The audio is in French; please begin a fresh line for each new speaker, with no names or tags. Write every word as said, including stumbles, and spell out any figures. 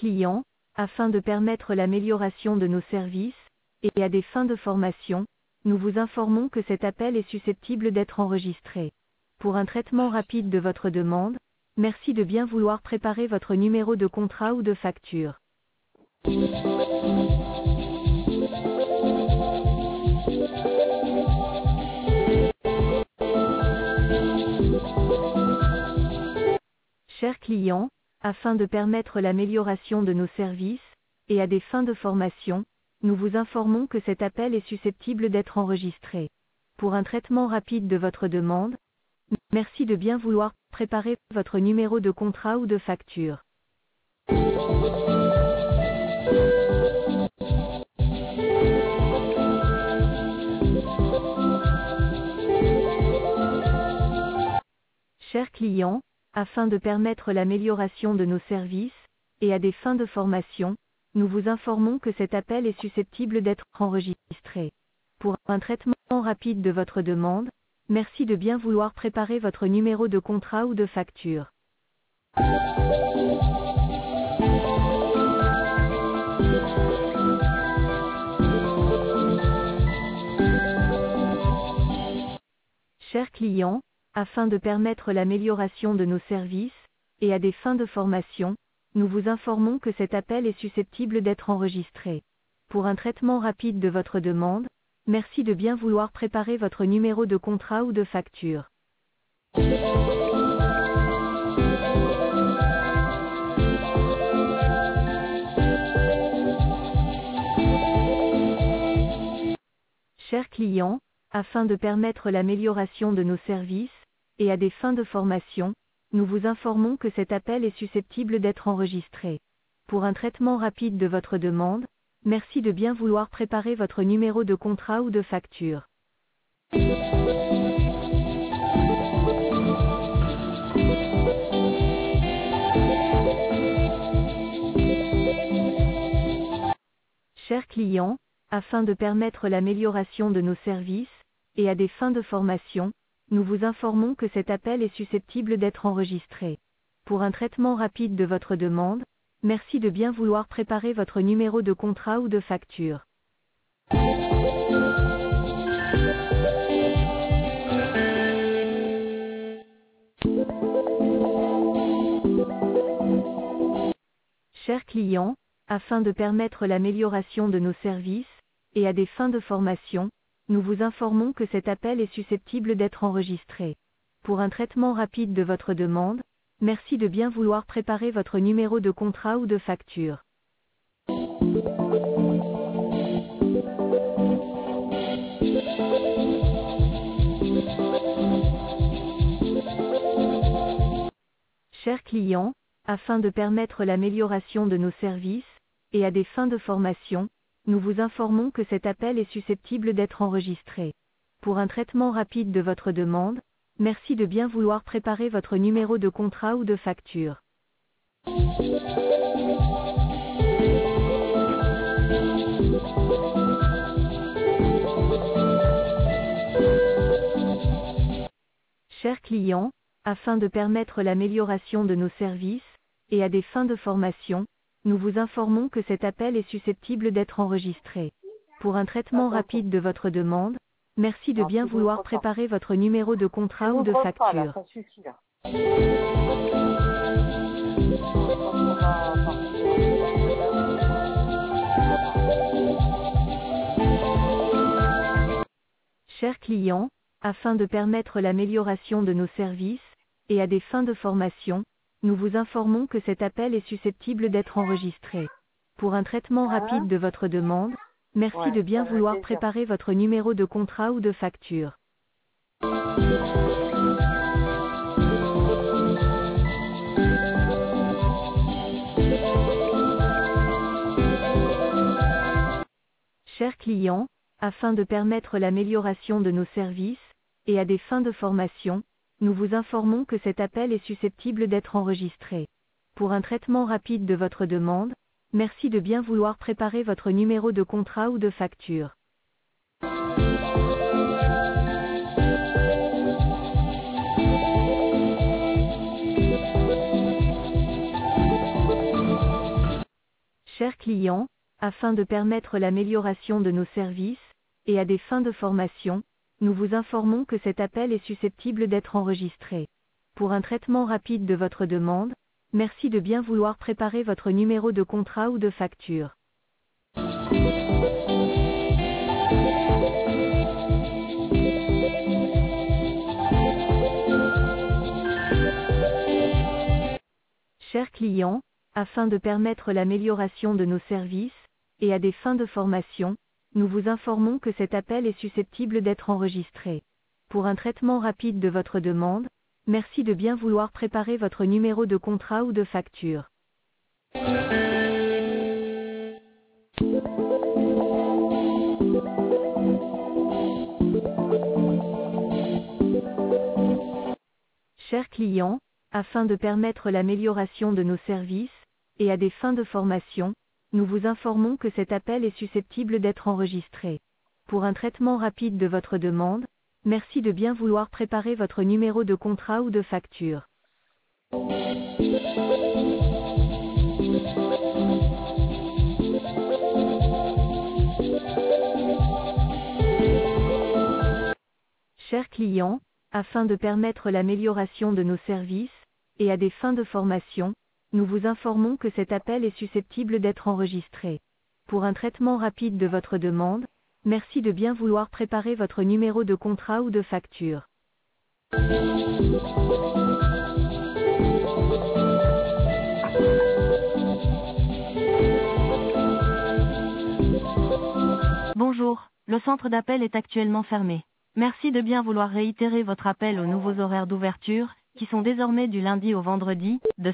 client, afin de permettre l'amélioration de nos services, et à des fins de formation, nous vous informons que cet appel est susceptible d'être enregistré. Pour un traitement rapide de votre demande, merci de bien vouloir préparer votre numéro de contrat ou de facture. Chers clients, afin de permettre l'amélioration de nos services, et à des fins de formation, nous vous informons que cet appel est susceptible d'être enregistré. Pour un traitement rapide de votre demande, merci de bien vouloir préparer votre numéro de contrat ou de facture. Chers clients, afin de permettre l'amélioration de nos services, et à des fins de formation, nous vous informons que cet appel est susceptible d'être enregistré. Pour un traitement rapide de votre demande, merci de bien vouloir préparer votre numéro de contrat ou de facture. Chers clients, afin de permettre l'amélioration de nos services, et à des fins de formation, nous vous informons que cet appel est susceptible d'être enregistré. Pour un traitement rapide de votre demande, merci de bien vouloir préparer votre numéro de contrat ou de facture. Chers clients, afin de permettre l'amélioration de nos services, et à des fins de formation, nous vous informons que cet appel est susceptible d'être enregistré. Pour un traitement rapide de votre demande, merci de bien vouloir préparer votre numéro de contrat ou de facture. Chers clients, afin de permettre l'amélioration de nos services, et à des fins de formation, nous vous informons que cet appel est susceptible d'être enregistré. Pour un traitement rapide de votre demande, merci de bien vouloir préparer votre numéro de contrat ou de facture. Chers clients, afin de permettre l'amélioration de nos services, et à des fins de formation, nous vous informons que cet appel est susceptible d'être enregistré. Pour un traitement rapide de votre demande, merci de bien vouloir préparer votre numéro de contrat ou de facture. Chers clients, afin de permettre l'amélioration de nos services, et à des fins de formation, nous vous informons que cet appel est susceptible d'être enregistré. Pour un traitement rapide de votre demande, merci de bien vouloir préparer votre numéro de contrat ou de facture. Chers clients, afin de permettre l'amélioration de nos services, et à des fins de formation, nous vous informons que cet appel est susceptible d'être enregistré. Pour un traitement rapide de votre demande, merci de bien vouloir préparer votre numéro de contrat ou de facture. Chers clients, afin de permettre l'amélioration de nos services, et à des fins de formation, nous vous informons que cet appel est susceptible d'être enregistré. Pour un traitement rapide de votre demande, merci de bien vouloir préparer votre numéro de contrat ou de facture. Chers clients, afin de permettre l'amélioration de nos services, et à des fins de formation, nous vous informons que cet appel est susceptible d'être enregistré. Pour un traitement rapide de votre demande, merci de bien vouloir préparer votre numéro de contrat ou de facture. Chers clients, afin de permettre l'amélioration de nos services, et à des fins de formation, nous vous informons que cet appel est susceptible d'être enregistré. Pour un traitement rapide de votre demande, merci de bien vouloir préparer votre numéro de contrat ou de facture. Chers clients, afin de permettre l'amélioration de nos services, et à des fins de formation, nous vous informons que cet appel est susceptible d'être enregistré. Pour un traitement rapide de votre demande, merci de bien vouloir préparer votre numéro de contrat ou de facture. Chers clients, afin de permettre l'amélioration de nos services, et à des fins de formation, nous vous informons que cet appel est susceptible d'être enregistré. Pour un traitement rapide de votre demande, merci de bien vouloir préparer votre numéro de contrat ou de facture. Chers clients, afin de permettre l'amélioration de nos services, et à des fins de formation, nous vous informons que cet appel est susceptible d'être enregistré. Pour un traitement rapide de votre demande, merci de bien vouloir préparer votre numéro de contrat ou de facture.
Bonjour, le centre d'appel est actuellement fermé. Merci de bien vouloir réitérer votre appel aux nouveaux horaires d'ouverture, qui sont désormais du lundi au vendredi, de